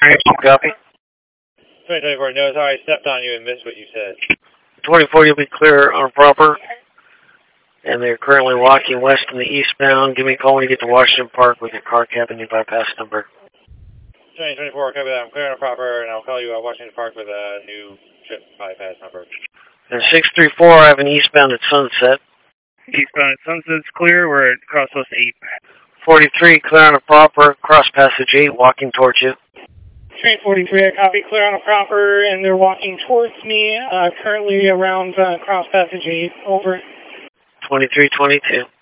Copy. 2024, no, sorry, I stepped on you and missed what you said. 2040 will be clear on proper. And they're currently walking west in the eastbound. Give me a call when you get to Washington Park with your car cab and your bypass number. 2024, copy that. I'm clear and proper, and I'll call you at Washington Park with a new trip bypass number. And 634, I have an eastbound at Sunset. Eastbound at Sunset's clear. We're at Crosspost 8. 43, clear on a proper. Cross passage 8, walking towards you. Train 43, I copy, clear on a proper, and they're walking towards me, currently around Cross Passage 8, over. 2322.